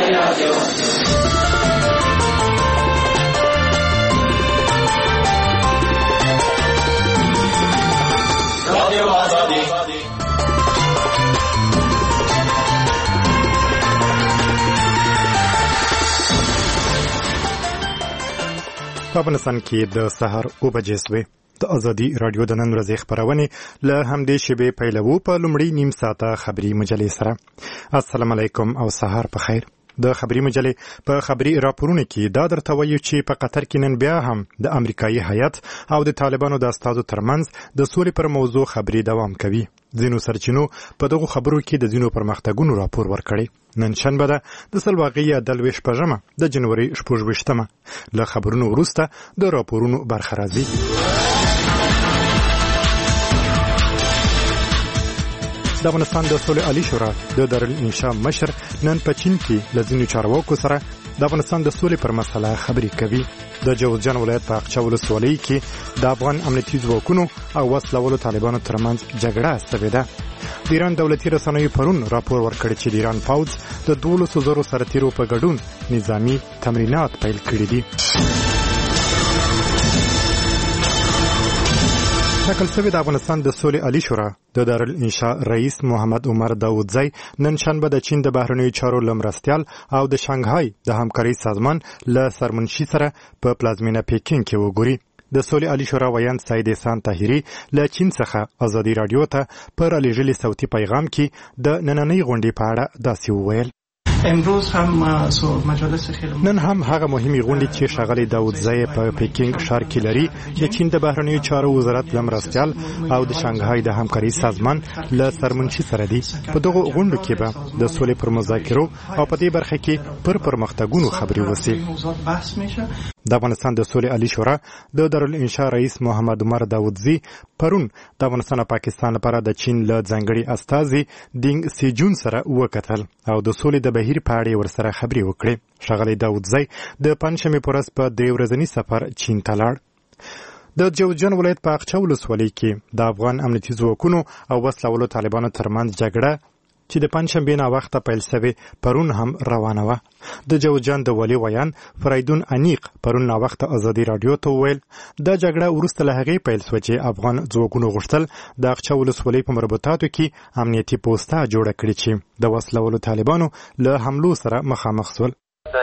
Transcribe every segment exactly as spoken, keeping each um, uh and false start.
رادیو رادیو آزادی په افغانستان کې د سهار اوه بجې شوې. د ازادي رادیو د نن ورځې خبرونه له همدې شیبې پیلوو په لومړي نیم ساعته خبري مجلې سره. السلام علیکم او سهار په خیر. د خبري مجلې په خبري راپورونه کې دا درته وایو چې په قطر کې نن بیا هم د امریکایي هیات او د طالبانو د استازو ترمنځ د سولې پر موضوع خبري دوام کوي. ځینو سرچینو په دغو خبرو کې د ځینو پرمختګونو راپور ورکړی. نن شنبه ده د سلواغې یا دلوي شپږمه د جنوري شپږ ویشتمه. له خبرونو وروسته د راپورونو برخه راځي. د افغانستان د سولې عالی شورا د دارالانشا مشر نن په چین کې له ځینو چارواکو سره د افغانستان د سولې پر مسله خبرې کوي. د جوزجان ولایت په اقچه ولسوالۍ کې د افغان امنیتي ځواکونو او وسلوالو طالبانو ترمنځ جګړه شوې ده. د ایران دولتي رسنیو پرون راپور ورکړ چې د ایران پوځ د دولسو زرو سرتیرو په ګډون نظامي تمرینات پیل کړي دي. ټاکل شوی د افغانستان د سولې عالی شورا د دارالانشا رئیس محمد عمر داودزی نن شنبه د چین د بهرنیو چارو لمرستیال او د شانګهای د همکارۍ سازمان له سرمنشي سره په پلازمینه پیکینګ کې وګوري. د سولې عالی شورا ویان سید احسان طاهری له چین څخه ازادي رادیو ته پر رالیږلي صوتي پیغام کې د نننۍ غونډې په اړه داسې وویل: امروز هم مجالس خیلی نن هم هغه مهمه غونډه چې ښاغلی داودزی په پیکینګ ښار کې لري د چین د بهرنیو چارو وزارت لمرستیال او د شانګهای د همکارۍ سازمان له سرمنشي سره دي. په دغه غونډو کې به د سولې پر مذاکرو او په دې برخه کې پر پرمختګونو خبرې وشي. د افغانستان د سولې عالی شورا د دارالانشا رئیس محمد عمر داودزی پرون د افغانستان او پاکستان لپاره د چین له ځانګړي استازي دینګ سیجون سره وکتل او د سولې د بهیر په اړه ورسره خبرې وکړې. ښاغلی داودزی د پنجشنبې په ورځ په درې ورځني سفر چین ته لاړ. د جوزجان ولایت په اقچه ولسوالۍ کې د افغان امنیتي ځواکونو او وسلوالو طالبانو ترمنځ جګړه چې د پنجشنبې نه وخته پیل شوې پرون هم روانه وه. د جوزجان د والي ویان فریدون انیق پرون نه وخته ازادي رادیو ته وویل دا جګړه وروسته له هغې پیل شوه چې افغان ځواکونو غوښتل د اقچه ولسوالۍ په مربوطاتو کې امنیتي پوسته جوړه کړي چې د وسلوالو طالبانو له حملو سره مخامخ شول.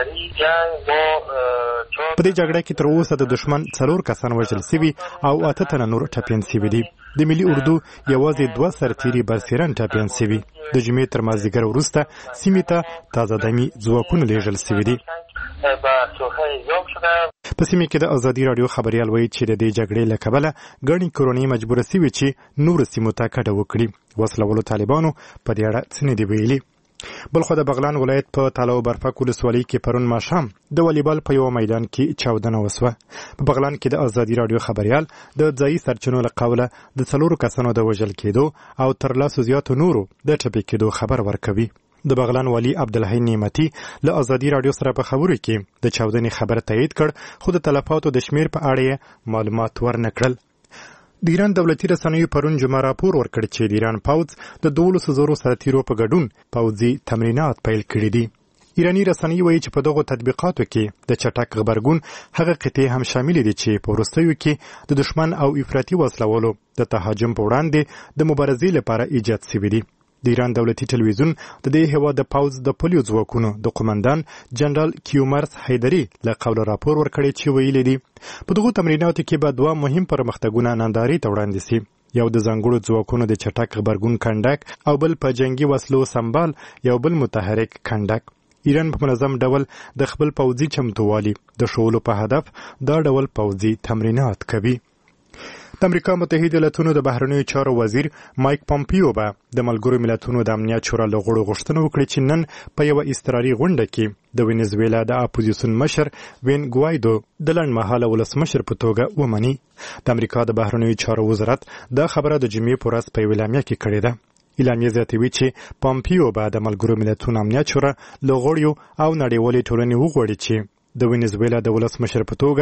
په دې جګړه کې تر اوسه د دشمن څلور کسان وژل شوي او اته تنه نور ټپیان شوي دي. د ملي اردو یوازې دوه سرتیري برسېرن ټپیان شوي. د جمعې تر مازدیګر وروسته سیمې ته تازه دمي ځواکونه لیږل شوي دي. په سیمې کې د ازادي رادیو خبریال وایي چې د دې جګړې له کبله ګڼې کورنۍ مجبوره شوې چې نورو سیمو ته کډه وکړي. وسلوالو طالبانو په دې اړه څه نه دي ویلي. بلخو د بغلان ولایت په تالاو برفک ولسوالۍ کې پرون ماښام د والیبال په یو میدان کې چاودنه وسوه. په بغلان کې د ازادي رادیو خبریال د ځایي سرچینو له قوله د څلورو کسانو د وژل کېدو او تر لسو زیاتو نورو د ټپي کېدو خبر ورکوي. د بغلان والي عبدالحی نعمتي له ازادي رادیو سره په خبرو کې د چاودنې خبر تایید کړ خو د تلفاتو د شمیر په اړه معلومات ورنه کړل. د ایران دولتي رسنیو پرون جمعه راپور ورکړ چې د ایران پوځ د دولسو زرو سرتیرو په ګډون پوځي تمرینات پیل کړي دي. ایراني رسنۍ وایي چې په دغو تطبیقاتو کې د چټک غبرګون هغه قطعې هم شاملې دي چې په وروستیو کې د دشمن او افراطي وسلوالو د تهاجم په وړاندې د مبارزې لپاره ایجاد شوي دي. د ایران دولتي ټلویزیون د دې هیواد د پوځ د پولیو ځواکونو د قومندان جنرال کیومرس حیدري له قوله راپور ورکړی چې ویلي دي په دغو تمریناتو کې به دوه مهم پرمختګونه نندارې ته وړاندې شي. یو د ځانګړو ځواکونو د چټک غبرګون کنډک او بل په جنگي وسلو سمبال یو بل متحرک کنډک. ایران په منظم ډول د خپل پوځي چمتووالي د ښوولو په هدف دا ډول پوځي تمرینات کوي. د امریکا متحده ایالاتونو د بهرنیو چارو وزیر مایک پامپیو به د ملګرو ملتونو د امنیت شورا له غړو غوښتنه وکړي چې نن په یوه اضطراري غونډه کې د وینزویلا د اپوزیسیون مشر وین ګوایدو د لنډمهاله ولسمشر په توګه ومني. د امریکا د بهرنیو چارو وزارت دا خبره د جمعې په ورځ په یوه اعلامیه کې کړې ده. اعلامیه زیاتوي چې پامپیو به د ملګرو ملتونو امنیت شورا له غړیو او نړیوالې ټولنې وغواړي چې د وینزویلا د ولسمشر په توګه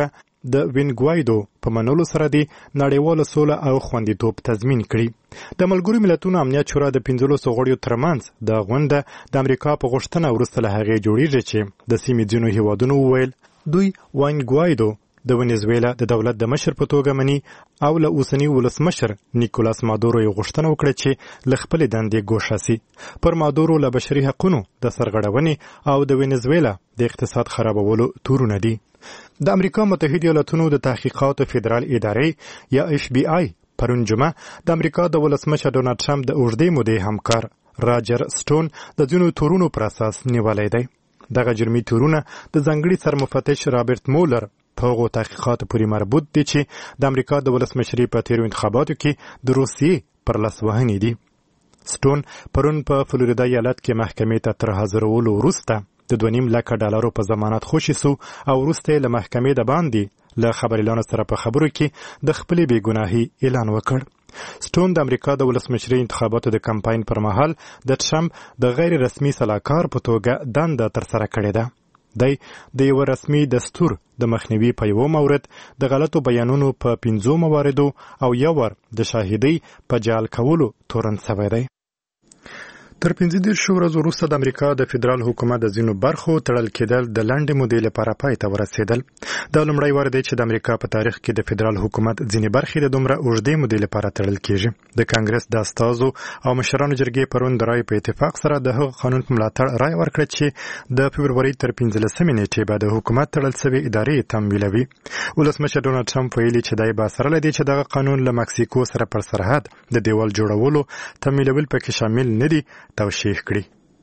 د وینګوایدو په منلو سره د نړیواله سوله او خوندیتوب تضمین کړي. د ملګرو ملتونو امنیت شورا د پنځلسو غړیو ترمنځ د غونډه د امریکا په غوښتنه وروسته له هغې جوړیږي چې د سیمې ځینو هیوادونو وویل دوی وینګوایدو د ونیزویلا د دولت د مشر په توګه مني او له اوسني ولسمشر نیکولاس مادورو یې غوښتنه وکړه چې له خپلې دندې ګوښه سي. پر مادورو له بشري حقونو د سرغړونې او د ونیزویلا د اقتصاد خرابولو تورونه دي. د امریکا متحده ایالاتونو د تحقیقاتو فدرال ادارې یا اف بی آی پرون جمعه د امریکا د ولسمشر ډونالډ ټرمپ د اوږدې مودې همکار راجر سټون د ځینو تورونو پر اساس نیولی دی. دغه جرمي تورونه د ځانګړي سرمفتش رابرټ مولر په هغو تحقیقاتو پورې مربوط دي چې د امریکا د ولسمشرۍ په تیرو انتخاباتو کې د روسیې پر لاس وهنې دي. سټون پرون په فلوریدا ایالت کې محکمې ته تر حاضرولو وروسته د دوه نیم لکه ډالرو په ضمانت خوشي سو او وروسته له محکمې د باندې له خبریالانو سره په خبرو کې د خپلې بېګناهۍ اعلان وکړ. سټون د امریکا د ولسمشرۍ انتخاباتو د کمپاین پر مهال د ټرمپ د غیر رسمي سلاکار په توګه دنده ترسره کړې ده. دی د یو رسمي دستور د مخنیوي په یو مورد د غلطو بیانونو په پنځو مواردو او یو ور د شاهدۍ په جعل کولو تورن شوی دی. تر پنځه دېرشو ورځو وروسته د امریکا د فدرال حکومت د ځینو برخو تړل کېدل د لنډې مودې لپاره پای ته ورسېدل. دا لومړی وار دی چې د امریکا په تاریخ کې د فدرال حکومت ځینې برخې د دومره اوږدې مودې لپاره تړل کېږي. د کانګرس د استازو او مشرانو جرګې پرون د رایې په اتفاق سره د هغه قانون په ملاتړ رایه ورکړه چې د فبرورۍ تر پنځلسمې نیټې به د حکومت تړل شوې ادارې تمویلوي. ولسمشر ډونالډ ټرمپ ویلي چې دی به سره له دې چې دغه قانون له مکسیکو سره پر سرحد د دیوال جوړولو تمویلول پکې شامل نه دي توشیح کړي.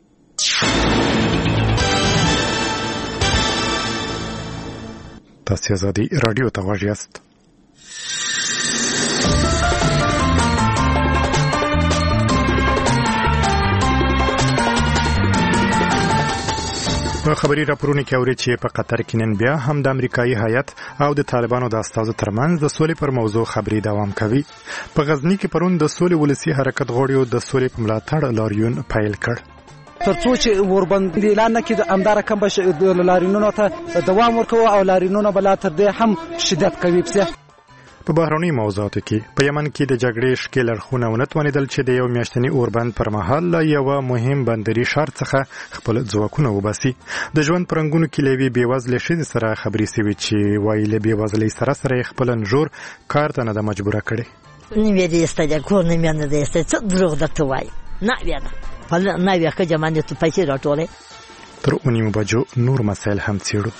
تاسو ازادي رادیو ته غوږ یاست. په خبري راپورونو کې اوري چې په قطر کې نن بیا هم د امریکایي هیئت او د طالبانو د استازو ترمنځ د سولې پر موضوع خبري دوام کوي. په غزني کې پرون د سولې ولسی حرکت غړیو د سولې په ملاتړ لاریون پیل کړ. ترڅو چې وربند اعلان نکړي د امدار کم بش د لارینونو ته دوام ورکوي او لارینونو بل تر دې هم شدت کوي. په بهرني موضوعاتو کې په یمن کې د جګړې شکل اړخونه ونتوانېدل چې د یو میاشتني اوربند پر مهال له یو مهم بندري ښار څخه خپل ځواکونه وباسي. د ژوند پرنګونو کې لوي بېوزله ښځې سره خبرې سوي چې وایي له بېوزلۍ سره سره خپل نجور کار ته نه ده مجبوره کړې. نمیه دیسته ده کور نمیه نه دیسته څه دروغ درته وایي نویه ده په نویه ښځه باندې تو پیسې راټولې. تر اونیمو بجو نور مسایل هم څېړو.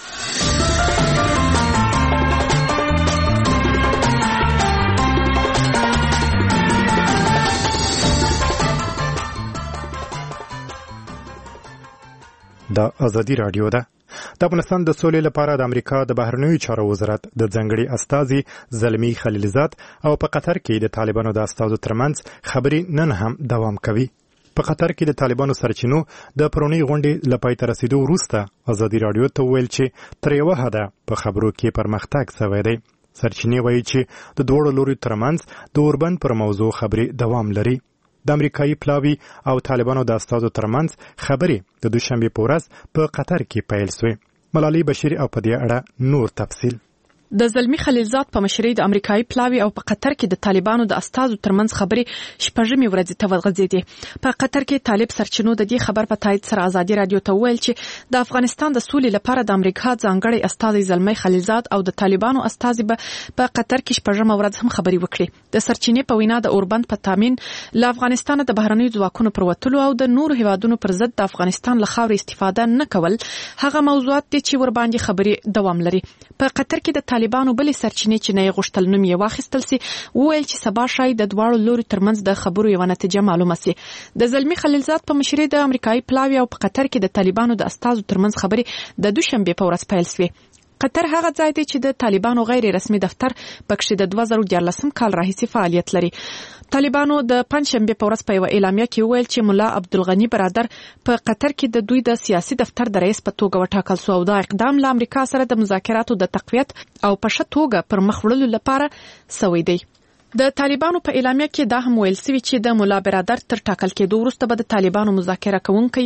دا ازادي رادیو ده. د افغانستان د سولې لپاره د امریکا د بهرنیو چارو وزارت د ځنګړي استازي زلمی خلیلزاد او په قطر کې د طالبانو د استازو ترمنځ خبرې نن هم دوام کوي. په قطر کې د طالبانو سرچینو د پرونی غونډې لپاره تر رسیدو وروسته ازادي رادیو ته ویل چې تر یو حده په خبرو کې پرمختګ شوی دی. سرچینې وایي چې د دوه لوري ترمنځ د اوربند پر موضوع خبرې دوام لري. د امریکایي پلاوي او طالبانو د استازو ترمنځ خبرې د دوشنبه په ورځ په قطر کې پیل شوې. ملالۍ بشیر او په دې اړه نور تفصیل. د زلمی خلیلزاد په مشرۍ د امریکایي پلاوي او په قطر کې د طالبانو د استازو ترمنځ خبرې شپږمې ورځې ته ورغځېدې. په قطر کې طالب سرچینو د دې خبر په تایید سره ازادي رادیو ته وویل چې د افغانستان د سولې لپاره د امریکا ځانګړی استازی زلمی خلیلزاد او د طالبانو استازي به په قطر کې شپږمه ورځ هم خبرې وکړي. د سرچینې په وینا د اوربند په تامین له افغانستان د بهرنیو ځواکونو پر وتلو او د نورو هیوادونو پر ضد د افغانستان له خاورې استفاده نه کول هغه موضوعات دي چې ور باندې خبرې دوام لري. په قطر کې د طالبانو بلې سرچینې چې نه غوښتل نوم یې واخیستل سي وویل چې سبا شاید د دواړو لوري ترمنځ د خبرو یو نتیجه معلومه سي. د زلمی خلیلزاد په مشرۍ د امریکایي پلاوي او په قطر کې د طالبانو د استازو ترمنځ خبرې د دوشنبه په ورځ پیل شوې. قطر هغه ځای دی چې د طالبانو غیر رسمي دفتر پکښې د دوه زره دیارلسم کال راهیسې فعالیت لري. طالبانو د پنځشنبه په ورځ په یوه اعلامیه کې وویل چې ملا عبدالغني برادر په قطر کې د دوی د سیاسي دفتر د رئیس په توګه وټاکل شو او دا اقدام له امریکا سره د مذاکراتو د تقویت او په ښه توګه پر مخ وړلو لپاره سوی دی. د طالبانو په اعلامیه کې دا هم ویل شوي چې د ملا برادر تر ټاکل کېدو وروسته به د طالبانو مذاکره کوونکی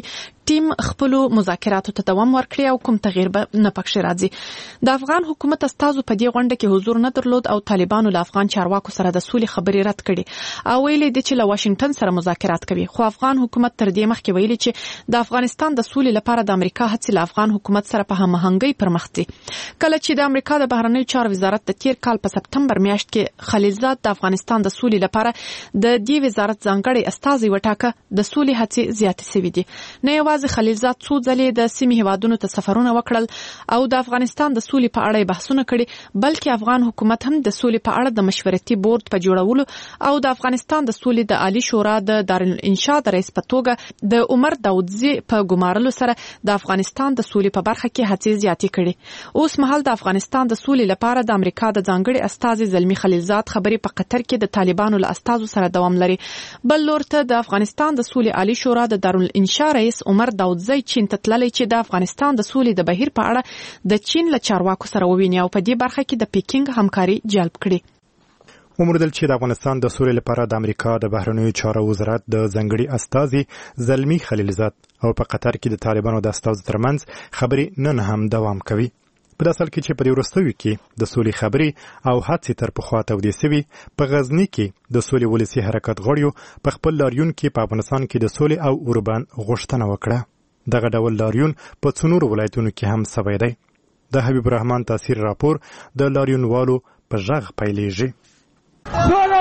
ټیم خپل مذاکراتو ته دوام ورکړي او کوم تغییر به نه پکښې راځي. د افغان حکومت استازو په دې غونډه کې حضور نه درلود او طالبانو له افغان چارواکو سره د سولې خبرې رد کړي او ویلي دي چې له واشنگټن سره مذاکرات کوي. خو افغان حکومت تر دې مخکې ویلي چې د افغانستان د سولې لپاره د امریکا هڅې له افغان حکومت سره په هماهنګۍ پر مخ دي. کله چې د امریکا د بهرنیو چارو وزارت د تیر کال په سپتمبر میاشت کې خلیلزاد د افغانستان د سولې لپاره د دې وزارت ځانګړی استازی وټاکه، د سولې هڅې زیاتې شوې دي. نه یوازې خلیلزاد څو ځلې د سیمې هیوادونو ته سفرونه وکړل او د افغانستان د سولې په اړه بحثونه کړي، بلکې افغان حکومت هم د سولې په اړه د مشورتي بورډ په جوړولو او د افغانستان د سولې د عالی شورا د دارالانشا د رئیس په توګه د عمر داودزي په ګمارلو سره د افغانستان د سولې په برخه کې هڅې زیاتې کړي. اوس مهال د افغانستان د سولې لپاره د امریکا د ځانګړي استازي زلمی خلیلزاد خبرې په قطر کې د طالبانو له استازو سره دوام لري. بل لور ته د افغانستان د سولې عالی شورا د دارالانشا رئیس عمر داودزي چین ته تللی چې د افغانستان د سولې د بهیر په اړه د چین له چارواکو سره وویني او په دې برخه کې د پیکینګ همکاري جلب کړي. وموندل چې د افغانستان د سولې لپاره د امریکا د بهرنیو چارو وزارت د ځانګړي استازي زلمی خلیلزاد او په قطر کې د طالبانو د استازو ترمنځ خبرې نن هم دوام کوي. په داسې حال کې چې په دې وروستیو کې د سولې خبرې او هڅې تر پخوا تودې سوي، په غزني کې د سولې ولسي حرکت غړیو په خپل لاریون کې په افغانستان کې د سولې او اوربند غوښتنه وکړه. دغه ډول لاریون په څو نورو ولایتونو کې هم سوی دی. د حبیب الرحمن تاثیر راپور د لاریونوالو په غږ پیلېږي. سوله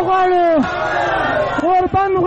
غواړو، اوربند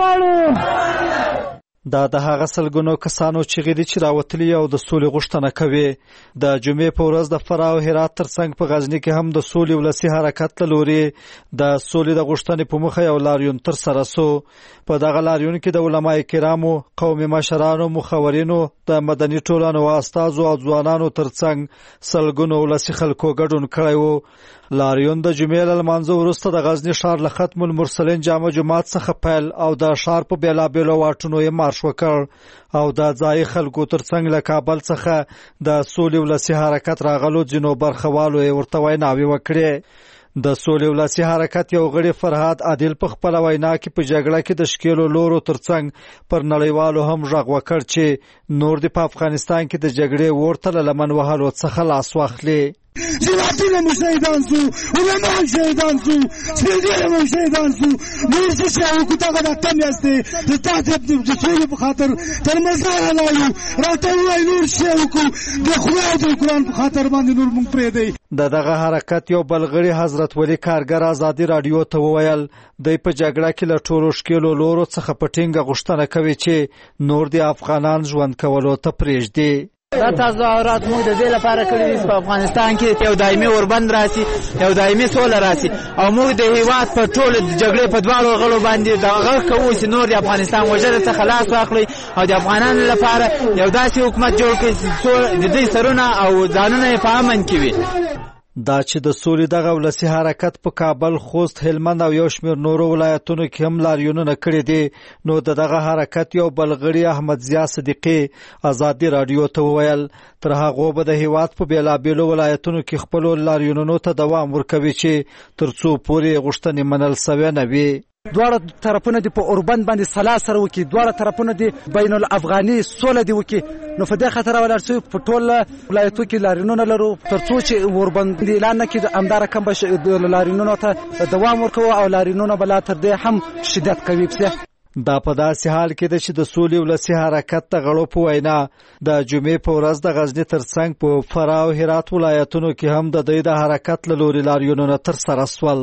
غواړو. دا د هغه سلګونو کسانو چې غېدي چې راوتلي او د سولې غوښتنه کوي. د جمعې په ورځ د فراه او هرات ترڅنګ په غزني کې هم د سولې ولسي حرکت له لوري د سولې د غوښتنې په مخه یو لاریون تر سره سو. په دغه لاریون کې د علماء کرامو، قومي مشرانو، مخورینو، د مدني ټولنو استازو او ځوانانو ترڅنګ سلګونو ولسي خلکو ګډون کړی وو. لاریون د جمعې له لمانځه وروسته د غزني ښار له ختم المرسلین جامع جماعت څخه پیل او د ښار په بېلابېلو واټونو یې مارش وکړ او د ځایي خلکو ترڅنګ له کابل څخه د سولې ولسي حرکت راغلو ځینو برخوالو یې ورته ویناوې وکړې. د سولې ولسي حرکت یو غړي فرهاد عادل په خپله وینا کې په جګړه کې د شکیلو لورو ترڅنګ پر نړیوالو هم غږ وکړ چې نور دې په افغانستان کې د جګړې اور ته له لمن وهلو څخه لاس واخلي. جواتونه مو شهیدان سو، علما شهیدان سو، سپېدې مو شهیدان سو. نور څه شی وکړو؟ دغه د کم یاستې د تاسو د سولې په خاطر تر مزاره لاړو. راته ووایي نور شی وکړو، د خدای او د قرآن په خاطر باندې نور موږ پرېږدئ. د دغه حرکت یو بل غړي حضرت ولی کارګر ازادي راډیو ته وویل دوی په جګړه کې له ټولو ښکېلو لورو څخه په ټینګه غوښتنه کوي چې نور د افغانان ژوند کولو ته پرېږدي. دا تظاهرات موږ د دې لپاره کړي دي چې په افغانستان کې یو دایمي اوربند راسي، یو دایمي سوله راسي او موږ د هیواد په ټولو جګړې په دواړو غړو باندې د غږ کوو چې نور د افغانستان وژنې څخه خلاص واخلي او د افغانانو لپاره یو داسې حکومت جوړ کړي چې د دوی سرونه او ځانونه یې په امن کې وي. دا چې د سولې دغه ولسي حرکت په کابل، خوست، هلمند او یو شمېر نورو ولایتونو کې هم لاریونونه کړي دي، نو د دغه حرکت یو بل غړي احمد ضیا صدیقي ازادي راډیو ته وویل تر هغو به د هیواد په بېلابېلو ولایتونو کې خپلو لاریونونو ته دوام ورکوي چې تر څو پورې غوښتنې منل سوې نه وي. دواړه طرفونه دي په اوربند باندې سلا سره وکړي، دواړه طرفونه دي بین الافغاني سوله دي وکړي. نو په دې خاطر ولاړ شو په ټول ولایتو کې لاریونونه لرو تر څو چې اوربند اعلان نه کړي همداره کم به لاریونونو ته دوام ورکوو او لاریونونه به لا تر دې هم شدت کوي. دا په داسې حال کې ده چې د سولې ولسي حرکت د غړو په وینا د جمعې په ورځ د غزني ترڅنګ په فراه او هرات ولایتونو کې هم د دوی د حرکت له لوري لاریونونه ترسره سول.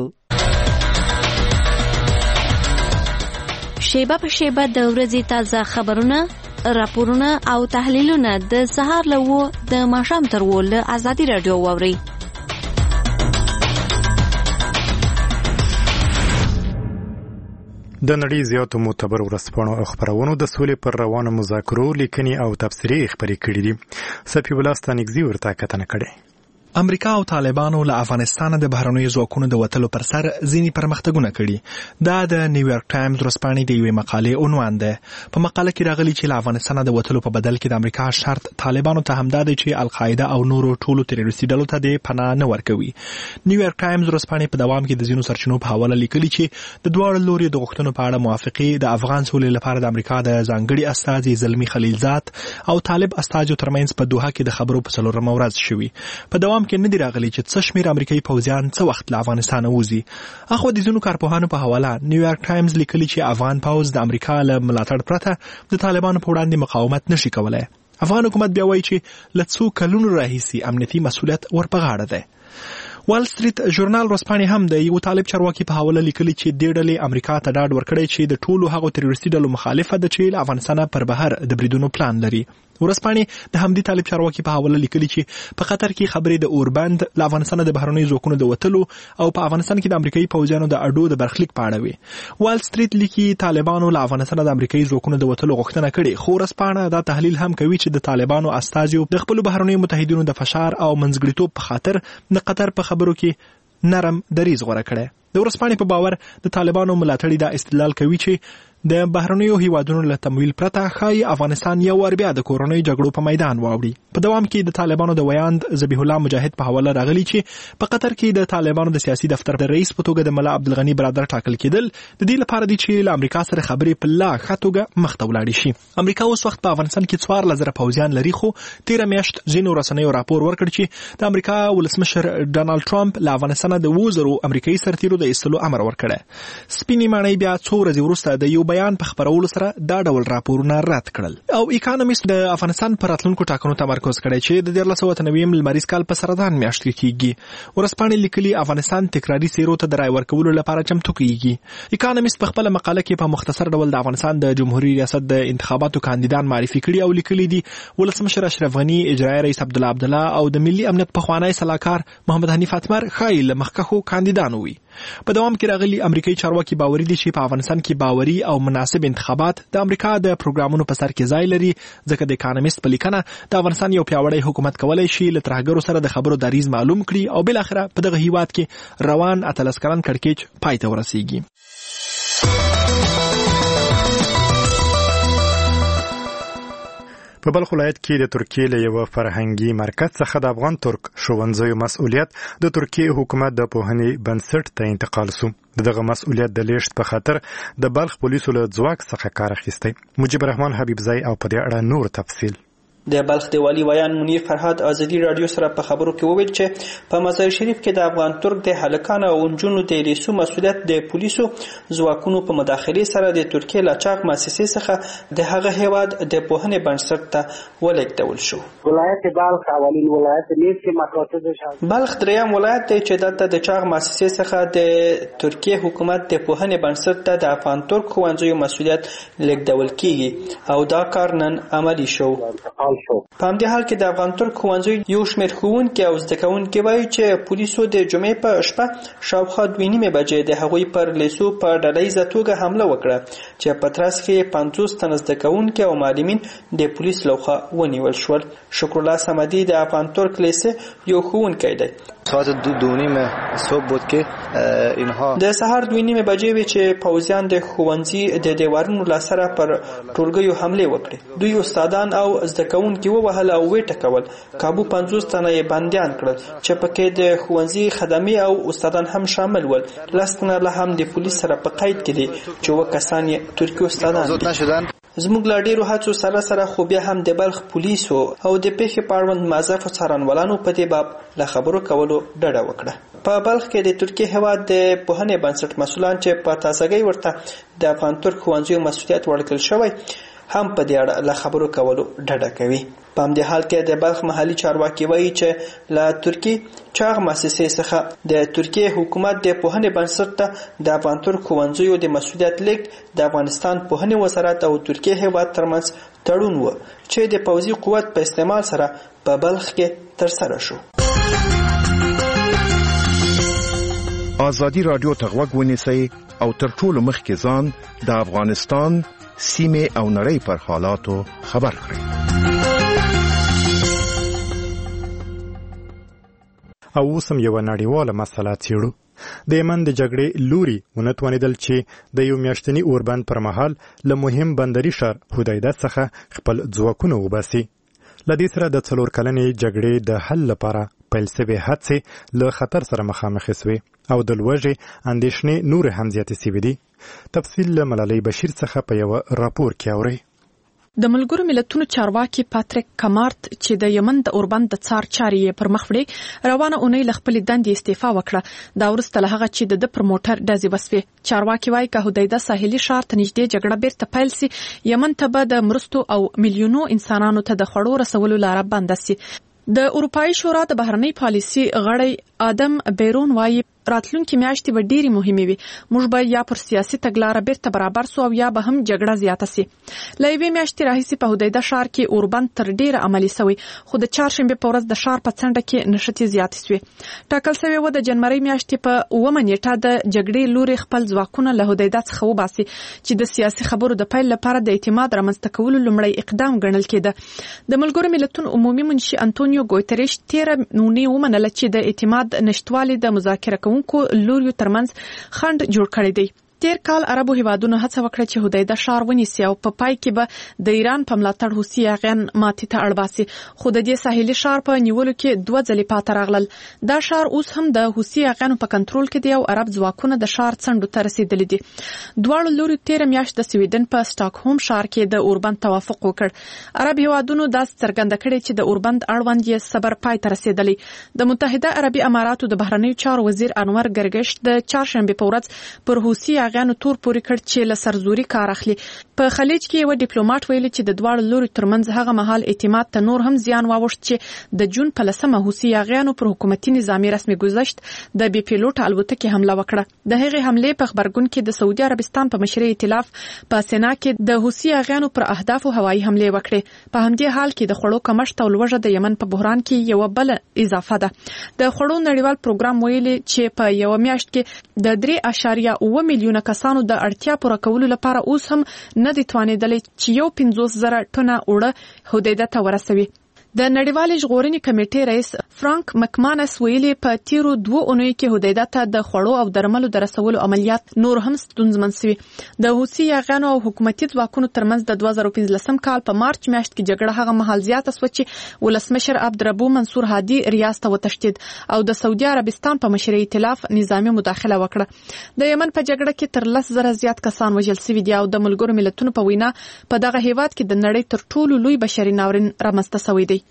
شیبه په شیبه د ورځې تازه خبرونه، راپورونه او تحلیلونه د سهار له وو د ماښام تر وو له ازادي راډیو واورئ. د نړۍ زیاتو معتبر ورځپاڼو او خپرونو د سولې پر روانو مذاکرو لیکنې او تبصرې خپرې کړې دي. صفي الله ستانکزي ورته کتنه کړې. امریکا او طالبانو له افغانستان د بهرنیو ځواکونو د وتلو پر سر ځینې پرمختګونه کړي. دا د نیویارک ټایمز ورځپاڼې د یوې مقالې عنوان ده. په مقاله کې راغلي چې له افغانستان د وتلو په بدل کې د امریکا شرط طالبانو ته همدا دی چې القاعده او نورو ټولو تروریستي ډلو ته د پناه نه ورکوي. نیویارک ټایمز ورځپاڼې په دوام کې د ځینو سرچینو په حواله لیکلي چې د دواړو لوري د غوښتنو په اړه موافقې د افغان سولې لپاره د امریکا د ځانګړي استازي زلمی خلیلزاد او طالب استازو ترمنځ په دوحه کې د خبرو په څلورمه ورځ شوي. په دوام کې نه دی راغلی چې څه شمېر امریکایي پوځیان څه وخت له افغانستانه وځي. اخو د ځینو کارپوهانو په حواله نیویارک ټایمز لیکلي چې افغان پوځ د امریکا له ملاتړ پرته د طالبانو په وړاندې مقاومت نشي کولی. افغان حکومت بیا وایي چې له څو کلونو راهیسې امنیتي مسؤلیت ور په غاړه دی. وال سټریټ ژورنال ورځپاڼې هم د یو طالب چارواکي په حواله لیکلي چې دې ډلې امریکا ته ډاډ ورکړی چې د ټولو هغو تروریستي ډلو مخالفه ده چې له افغانستانه پر بهر د بریدونو پلان لري. ورځپاڼې د همدې طالب چارواکي په حواله لیکلي چې په قطر کې خبرې د اوربند له افغانستانه د بهرنیو ځواکونو د وتلو او په افغانستان کې د امریکایي پوځیانو د اډو د برخلیک په اړه وي. وال سټریټ لیکي طالبانو له افغانستانه د امریکایي ځواکونو د وتلو غوښتنه کړې، خو ورځپاڼه دا تحلیل هم کوي چې د طالبانو استازیو د خپلو بهرنیو متحدینو د فشار او منځګړیتوب په خاطر د قطر په خبرو کې نرم دریځ غوره کړی. د ورځپاڼې په باور د طالبانو ملاتړي دا استدلال کوي چې د بهرنیو هیوادونو له تمویل پرته ښایي افغانستان یو وار بیا د کورنیو جګړو په میدان واوړي. په دوام کې د طالبانو د ویاند ذبیح الله مجاهد په حواله راغلي چې په قطر کې د طالبانو د سیاسي دفتر د رئیس په توګه د ملا عبدالغني برادر ټاکل کېدل د دې لپاره دی چې له امریکا سره خبرې په لا ښه توګه مخته ولاړې شي. امریکا اوس وخت په افغانستان کې څوارلس زره پوځیان لري، خو تېره میاشت ځینو رسنیو راپور ورکړ چې د امریکا ولسمشر ډانالډ ټرمپ له افغانستانه د اووه زرو امریکایي سرتیرو د ایستلو امر ورکړی. سپینې ماڼۍ بیا څو ورځې وروسته د یو بیان په خپرولو سره دا ډول راپورونه رد کړل. او اکانومیست د افغانستان پر راتلونکو ټاکنو تمرکز کړی چې د دیارلس سوه اته نوي لمریز کال په سرطان میاشت کې کیږي. ورځپاڼې لیکلي افغانستان تکراري څیرو ته د رای ورکولو لپاره چمتو کیږي. اکانومیست په خپله مقاله کې په مختصر ډول د افغانستان د جمهوریت ریاست د انتخاباتو کاندیدان معرفي کړي او لیکلي دي ولسمشر اشرف غني، اجرایي رئیس عبدالله عبدالله او د ملي امنیت پخوانی سلاکار محمد حنیف اتمر ښایي له مخکښو کاندیدانو وي. په دوام کې راغلي امریکایي چارواکي باوري دي چې په افغانستان کې باوري او مناسب انتخابات د امریکا د پروګرامونو په سر کې ځای لري، ځکه د اکانومیست په لیکنه د افغانستان یو پیاوړی حکومت کولی شي له ترهګرو سره د خبرو دریځ معلوم کړي او بالاخره په دغه هیواد کې روان اتلس کلن کړکېچ پای ته ورسیږي. په بلخ ولایت کې د ترکیې له یوه فرهنګي مرکز څخه د افغان ترک ښوونځیو مسؤلیت د ترکیې حکومت د پوهنې بنسټ ته انتقال سو. د دغه مسؤلیت د لیږد په خاطر د بلخ پولیسو له ځواک څخه کار اخیستی. مجيب الرحمن حبیبزی او په دې اړه نور تفصیل. د بلخ د والی ویان منیر فرهاد ازادي رادیو سره په خبرو کې وویل چې په مزار شریف کې د افغان ترک د هلکانو او نجونو د لیسو مسؤلیت د پولیسو ځواکونو په مداخله سره د ترکیې لاچاق مؤسسې څخه د هغه هیواد د پوهنې بنسټ ته ولېږدول شو. ولایت بلخ اولین ولایت نیست که مکاتب بلخ دریم ولایت دی چې دلته د چاغ مؤسسې څخه د ترکیې حکومت د پوهنې بنسټ ته د افغان ترک ښوونځیو مسؤلیت لېږدول کیږي او دا کار نن عملي شو. په همدې حال کې د افغان ترک ښوونځیو یو شمېر ښوونکي او زده کوونکي وایي چې پولیسو د جمعې په شپه شاوخوا دوه نیمې بجې د هغوی پر لیسو په ډلهییزه توګه حمله وکړه چې په ترڅ کې پنځوس تنه زده کوونکي او معلمین د پولیس لخوا ونیول شول. شکرالله صمدي د افغان ترک لیسې یو ښوونکی دی. ساعت دو دو نیمه صبح بود که اینها د سهار دوه نیمه بجې وی چې پوځیان د ښوونځي د دیوارونو له سره پر ټولګیو حمله وکړه. دوی استادان او زده کوونکي ووهل او وټکول. کابو پنځوس تنه یې بندیان کړل چې پکې د ښوونځي خدمي او استادان هم شامل ول. لس تنه له هم د پولیس سره په قید کې دي چې اووه کسان یې ترکي استادان دي. زموږ لا ډیرو هڅو سره سره خو بیا هم د بلخ پولیسو او د پیښې په اړوند موظفو څارنوالانو په دې باب له خبرو کولو ډډه وکړه. په بلخ کې د ترکیې هیواد د پوهنې بنسټ مسؤلان چې په تازګۍ ورته د افغان ترک ښوونځیو مسؤلیت ورکړل شوی هم په دې اړه له خبرو کولو ډډه کوي. په همدې حال کې د بلخ محلي چارواکي وایي چې له ترکیې چاغ مؤسسې څخه د ترکیې حکومت د پوهنې بنسټ ته د افغان ترک ښوونځیو د مسؤلیت لیږد د افغانستان پوهنې وزارت او ترکیې هیواد ترمنځ تړون و چې د پوځي قوت په استعمال سره په بلخ کې ترسره شو. آزادي رادیو ته غوږ ونیسئ او تر ټولو مخکې ځان د افغانستان سیمې او نړۍ پر حالاتو خبر کړئ. او اوس هم یوه نړیواله مسله څیړو. د یمن د جګړې لوري ونه توانېدل چې د یو میاشتني اوربند پر مهال له مهم بندري ښار حدیده څخه خپل ځواکونه وباسي. له دې سره د څلور کلنې جګړې د حل لپاره پیل سوې هڅې له خطر سره مخامخ سوې او د لوږې اندېښنې نور هم زیاتې سوې دي. تفصیل له ملالۍ بشیر څخه په یوه راپور کې اورئ. د ملګرو ملتونو چارواکي پاتریک کمارت چې د یمن د اوربند د څار چارې پر مخ وړي روانه اونۍ له خپلې دندې استعفا وکړه. دا وروسته له هغه چې د پر موټر ډزې وسوې. چارواکي وایي که حدیده ساحلي ښار ته نږدې جګړه بیرته پیل سي یمن ته به د مرستو او میلیونو انسانانو ته د خوړو رسولو لاره بنده سي. د اروپایي شورا د بهرنۍ پالیسي غړی آدم بیرون وایي راتلونکي میاشتې به ډېرې مهمې وي. موږ به یا پر سیاسي تګلاره بیرته برابر سو او یا به هم جګړه زیاته سي. له یوې میاشتې راهیسې په حدیده ښار کې اوربند تر ډېره عملي سوی خو د چهارشنبې په ورځ د ښار په څنډه کې نښتې زیاتې سوې. ټاکل سوې وه د جنورۍ میاشتې په اوومه نیټه د جګړې لوري خپل ځواکونه له حدیده څخه وباسي چې د سیاسي خبرو د پیل لپاره د اعتماد رامنځته کولو لومړی اقدام ګڼل کېده. د ملګرو ملتونو عمومي منشي انټونیو ګوتریش تېره اونۍ ومنله چې د اعتماد نشتوالي د مذاکره کوونکو لوریو ترمنځ خنډ جوړ کړی دی. تیر کال عربو هیوادونو هڅه وکړه چې حدیده ښار ونیسي او په پای کې به د ایران په ملاتړ حوثي یاغیان ماتې ته اړ باسي خو د دې ساحلي ښار په نیولو کې دوه ځلې پاته راغلل. دا ښار اوس هم د حوثي یاغیانو په کنټرول کې دی او عرب ځواکونه د ښار څنډو ته رسیدلي دي. دواړو لوریو تیره میاشت د سویډن په سټاکهولم ښار کې د اوربند توافق وکړ. عرب هیوادونو داسې څرګنده کړې چې د اوربند اړوند یې صبر پای ته رسیدلی. د متحده عربي اماراتو د بهرنیو چارو وزیر انور ګرګش د چهارشنبې په ورځ پر حوثي یاغیانو تور پورې کړ چې له سرزوري کار اخلي. په خلیج کې یو ډیپلوماټ ویلي چې د دواړو لوري ترمنځ هغه مهال اعتماد ته نور هم زیان واوښت چې د جون په لسمه حوثي یاغیانو پر حکومتي نظامي رسمي گذشت د بي پیلوټ الوتکې حمله وکړه. د هغې حملې په خبرګون کې د سعودي عربستان په مشرۍ ائتلاف په سینا کې د حوثي یاغیانو پر اهدافو هوایي حملې وکړې. په همدې حال کې د خوړو کمښت او لوږه د یمن په بحران کې یو بل اضافه ده. د خوړو نړیوال پروګرام ویلي چې په یو میاشت کې د درې اعشاریه اوه میلیونه کسانو د اړتیا پوره کولو لپاره اوس هم نه دي توانېدلی چې یو پنځوس زره ټنه اوړه حدیده ته ورسوي. د نړیوالې ژغورنې کمیټې رئیس فرانک مکمانس ویلي په تیرو دوه اونیو کې حدیده ته د خوړو او درملو د رسولو عملیات نور هم ستونزمن شوي. د حوثي یاغیانو او حکومتي ځواکونو ترمنځ د دوه زره پنځلسم کال په مارچ میاشت کې جګړه هغه مهال زیاته شوه چې ولسمشر عبدالربو منصور هادي ریاض ته وتښتېد او د سعودي عربستان په مشرۍ ائتلاف نظامي مداخله وکړه. د یمن په جګړه کې تر لس زره زیات کسان وژل شوي دي او د ملګرو ملتونو په وینا په دغه هیواد کې د نړۍ تر ټولو لوی بشري ناورین رامنځته شوی دی.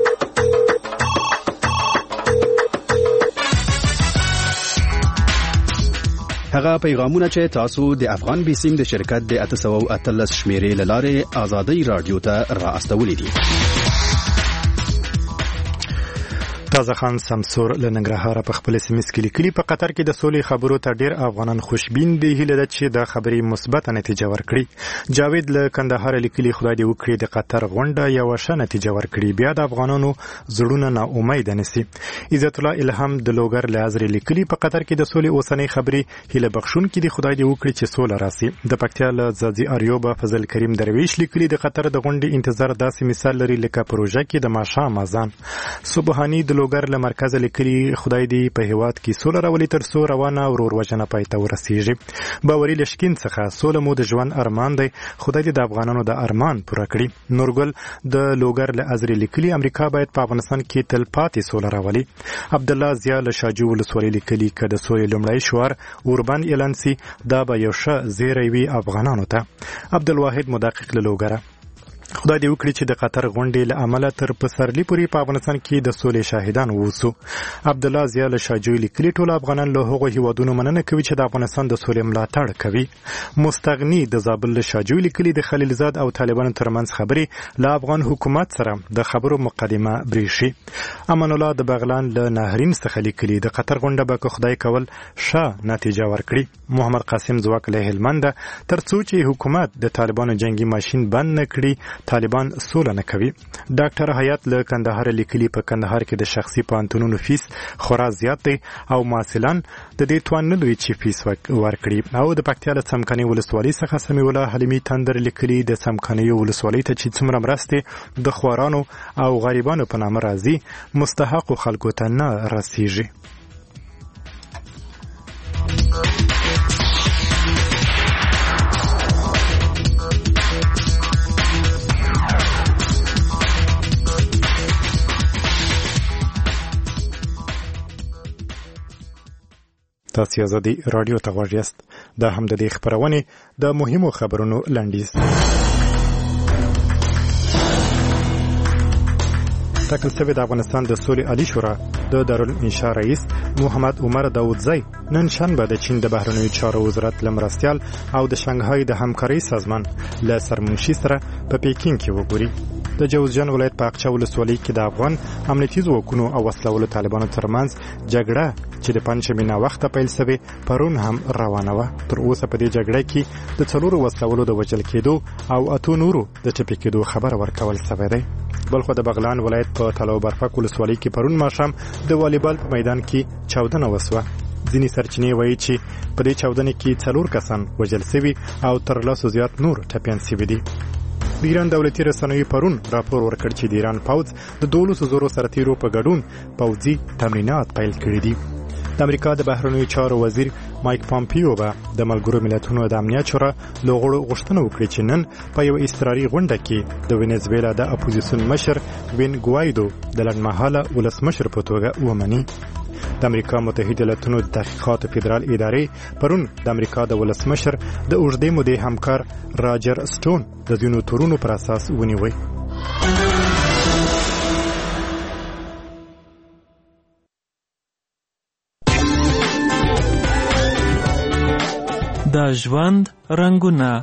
هغه پیغامونه چې تاسو د افغان بیسیم د شرکت د اته سوه او اتلس شمیرې له لارې ازادي رادیو ته را استولې دي. تازه خان سمسور له ننګرهاره په خپل سیمه کې لیکلي په قطر کې د سولې خبرو ته ډیر افغانان خوشبین دي. هیله ده چې د خبرې مثبت نتیجه ورکړي. جاوید له کندهار لیکلي خدای دې وکړي د قطر غونډه یو ښه نتیجه ورکړي بیا د افغانانو زړونه نا امید نشي. عزت الله الهام د لوګر لازر لیکلي په قطر کې د سولې اوسنۍ خبرې هیله بخښون کې د خدای دې وکړي چې سوله راسي. د پکتیا له زازي اریوب فضل کریم درویش لیکلي د قطر د غونډې انتظار داسې مثال لري لکه پروژه کې د ماښام اذان. سبحانی د لوګر له مرکز لیکلي خدای دې په هیواد کې سوله راولي تر څو روانه ورور وژنه پای ته ورسیږي. باوري لشکین څخه سوله مو د ژوند ارمان دی خدای دې د افغانانو د ارمان پوره کړي. نورګل د لوګر له ازري لیکلي امریکا باید په افغانستان کې تل پاتې سوله راولي. عبد الله زیا له شاجو ولسوالۍ لیکلي که د سولې لومړی شوار اوربند اعلان سي دا به یو ښه زیری وي افغانانو ته. عبدالواحد مدقق له لوګره خدای دې وکړي چې د قطر غونډې له امله تر پسرلي پورې په افغانستان کې د سولې شاهدان ووسو. عبد الله زیا له شاجوی لیکلي ټول افغانان له هغو هیوادونو مننه کوي چې د افغانستان د سولې ملاتړ کوي. مستغني د زابل له شاجوی لیکلي د خلیلزاد او طالبانو ترمنځ خبرې له افغان حکومت سره د خبرو مقدمه بریښي. امان الله د بغلان له نهرین څخه لیکلي د قطر غونډه به که خدای کول ښه نتیجه ورکړي. محمد قاسم ځواک له هلمند تر څو چې حکومت د طالبانو جنگي ماشین بند نه کړي طالبان سوله نه کوي. ډاکټر حیات له کندهار لیکلي په کندهار کې د شخصي پوهنتونونو فیس خورا زیات دی او محصلان د دې توان نه لري چې فیس ورکړي. او د پکتیا له څمکني ولسوالۍ څخه سمیع الله حلیمي تندر لیکلي د څمکني ولسوالۍ ته چې څومره مرستې د خوارانو او غریبانو په نامه راځي مستحقو خلکو ته نه رسیږي. تاسو ازادي رادیو ته غوږ یاست. دا هم د دې خبرونه د مهمو خبرونو لنډیز. ټاکل شوی د افغانستان د سولې عالی شورا د دارالانشا رئیس محمد عمر داودزی نن شنبه د چین د بهرنیو چارو وزارت له مرستیال او د شانګهای د همکارۍ سازمان له سرمنشي سره په پیکینګ کې وګوري. د جوزجان ولایت په اقچه ولسوالۍ کې د افغان امنیتي ځواکونو او وسلوالو طالبانو ترمنځ جګړه چې د پنځمې ناوخته پیل شوې پرون هم روانه وه. تر اوسه په دې جګړه کې د څلورو وسلوالو د وژل کېدو او اتو نورو د ټپي کېدو خبر ورکول شوی دی. بلخو د بغلان ولایت په تلو برفک ولسوالۍ کې پرون ماښام د والیبال په میدان کې چاودنه وسوه. ځینې سرچینې وایي چې په دې چاودنې کې څلور کسان وژل شوي او تر لسو زیات نور ټپیان شوي دي. د ایران دولتي رسنیو پرون راپور ورکړ چې د ایران پوځ د دولسو زرو سرتیرو په ګډون پوځي تمرینات پیل کړي دي. د امریکا د بهرنیو چارو وزیر مایک پامپیو به د ملګرو ملتونو د امنیت شورا له غړو غوښتنه وکړي چې نن په یو اضطراري غونډه کې د وینزویلا د اپوزیسیون مشر وین ګوایدو د لنډمهاله ولسمشر په توګه ومني. د امریکا متحده ایالاتونو د تحقیقاتو فدرال ادارې پرون د امریکا د ولسمشر د اوږدې مودې همکار راجر سټون د ځینو تورونو پر اساس ونیوی. د ژوند رنگونه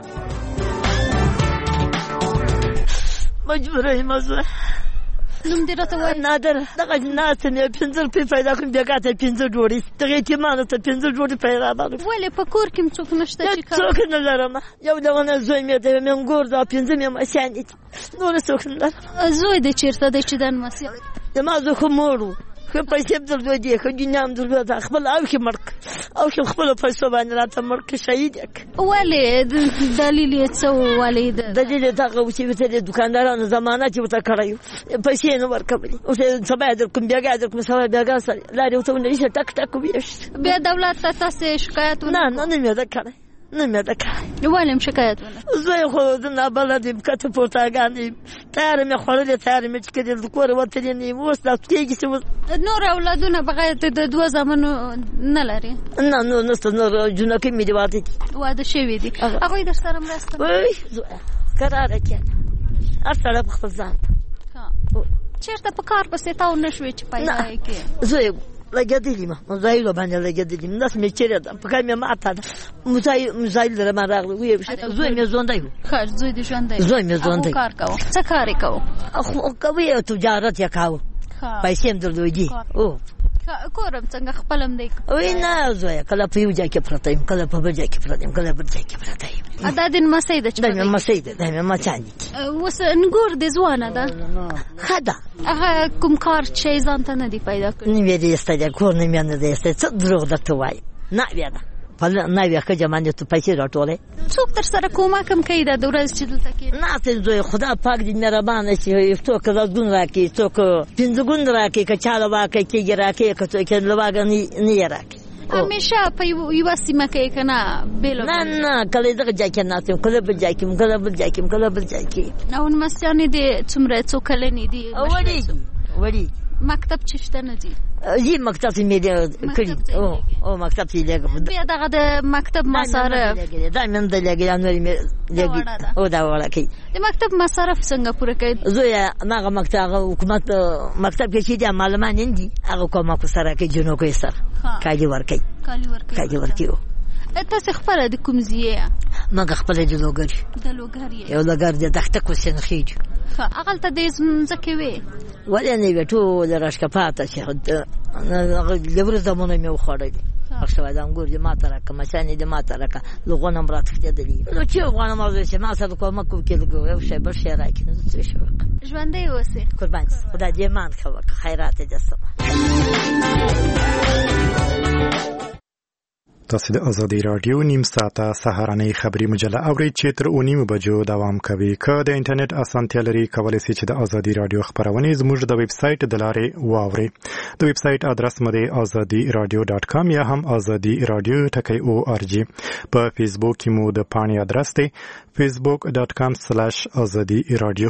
مجبوره مزه نوم دې راته وایي نادر دغه ناسته مې پنځه روپۍ پیدا کړم بېګا ته پنځه ډوډۍ دغه یتیمانو ته پنځه ډوډۍ پیدا کړم. ولې په کور کې څوک نشته چې کار څوک نه لرم. یو دغه زوی مې دی مېنګور دا پنځه مېمسیان دي نور څوک نه لرم. زوی دې چېرته دی چې د نمسیان زما زوی خو مور و ښه پیسې هم درلودې ښه دنیا هم درلوده خپل اوښې مړ کړ اوښې خپلو پیسو باندې راته مړ کړ شهید یې کړ. ولې دلیل یې څه و ولې دلیل یې دغه و چې ورته د دوکاندارانو ضمانت یې ورته کړی و پیسې یې نه ورکولې اوس یې سبا یې درکړم بېګا یې درکړم سبا بېګا سره لارې ورته ونیسه ټک ټک وویشت. بیا دولت ته تاسې شکایت نه نه نه مې ده کړی نه مې ده کړی. ولې هم شکایت ونه زه یې خو زه نابلد یم کته پورتاګان یم تیاره مې خوړلې تیاره مې چې کړې د کوره وتلې نه یم اوس دا کېږي چې نور اولادونه بغیر د دوه زامنو نه لري. نه نور نشته نور جنکۍ مې دي واده دي واده شوي دي. هغوی در سره مرسته وای زویه کراره کېږه هر سړی په خپل ځان چېرته په کار پسې تاو نه شوې چې پیدا یې کړې. زه لګېدلې یم مزایلو باندې لګېدلې یم داسې مې چیرې ده په کار مې ماته ده مزایل در ما راغلی ویې زوی مې ژوندی و. ښه زوی دې ژوندی زوی مې ژوندی کار کوو. څه کار یې کوو؟ کوي تجارت یې کاوه پیسې هم درلودې. کور هم څنګه خپل هم دی؟ وی نه زویه کله په یو ځای کې پرته یم کله په بل ځای کې پرته یم کله بل ځای کې پرته یم. دا دې نمسۍ ده چې دا مې نمسۍ ده دا مې مچان دي. اوس نګور دې ځوانه ده ښه ده. هغه کوم کار شی ځان ته نه دی پیدا کړی؟ نه مې دې ایستی کور نه مې نه دی ایستی څه دروغ درته وایم نه بیا ده په نوې ښځه باندې تو پیسې راټولې څوک در سره کومک هم کوي دا د ورځې چې دلته کښېنې؟ ناستې زوی خدا پاک دې مهربانه شي څوک لسګون راکړي څوک پنځه ګون راکړي که چا لواکۍ کېږي راکړي که څوک یې لواګه نه یې راکړي. همیشه په یوه سیمه کې که نه بېل نه نه کله دغه ځای کې ناست یم کله بل ځای کې یم کله بل ځای کې یم کله بل ځای کې. او نمسیانې دې څومره څو کلنې دي؟ وړې دي وړې مکتب چې شته نه دي؟ یی مکتب ته مې کړي او مکتب ته یې لېږم. بیا دغه د مکتب مصارف دا مې هم د لېږي دا نورې مې لېږي او دا وړه کوي. د مکتب مصارف څنګه پوره کوي؟ زویه هماغه مکتب هغه حکومت مکتب کې چې دي معلمان دي هغه کومکو سره کوي جنوکو یې سره کالي ورکوي کالي ورکوي. تاسې خپله د کوم ځای یې؟ موږ خپله د لوګر د لوګر یې؟ یو لوګر د دښته کوسین خیج. ښه هغلته د ځمځکې وې؟ ولې نه وې ټوله راښکپاته چې د وره زمونه مې وخوړلې ښه شوی د انګور دې ماته راکړه مچانې دې ماته راکړه لغونه هم راتښتېدلي نو چې غواړم او چې ما سره کومک وکړي یو شی بل شی راکړي نو څه شی وکړه. ژوندی اوسې قربان خدای دې امان ښه وکړه خیرات دې جسمه. تاسو د ازادي رادیو نیم ساعته سهارنۍ خبری مجله اورئ چې تر اونیمو بجو دوام کوي. که د انټرنیټ اسانتیا لري کولای شئ چې د ازادي رادیو خبرونه زموږ د ویب سټ د لارې واورئ. د ویب سټ ادرس مو د ازادي رادیو ډاټ کام یا هم ازادي رادیو ټکی او ار جی. په فیسبوک کې مو د پاڼې ادرس دی facebook dot com slash azadi radio.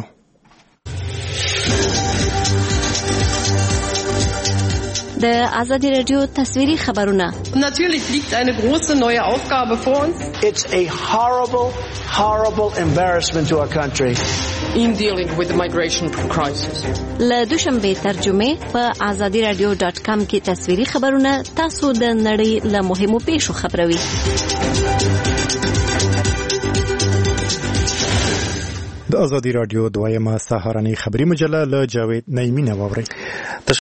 د ازادي رادیو تصویري خبرونه. Natürlich liegt eine große neue Aufgabe vor uns. It's a horrible, horrible embarrassment to our country. In dealing with the migration crisis. له دوشنبه ترجمه په azadi radio dot com کې تصویري خبرونه تاسو د نړۍ له مهمو پیښو خبروي. د ازادي رادیو دویمه سهارنۍ خبری مجله له جاوید نعیمی نه واورئ.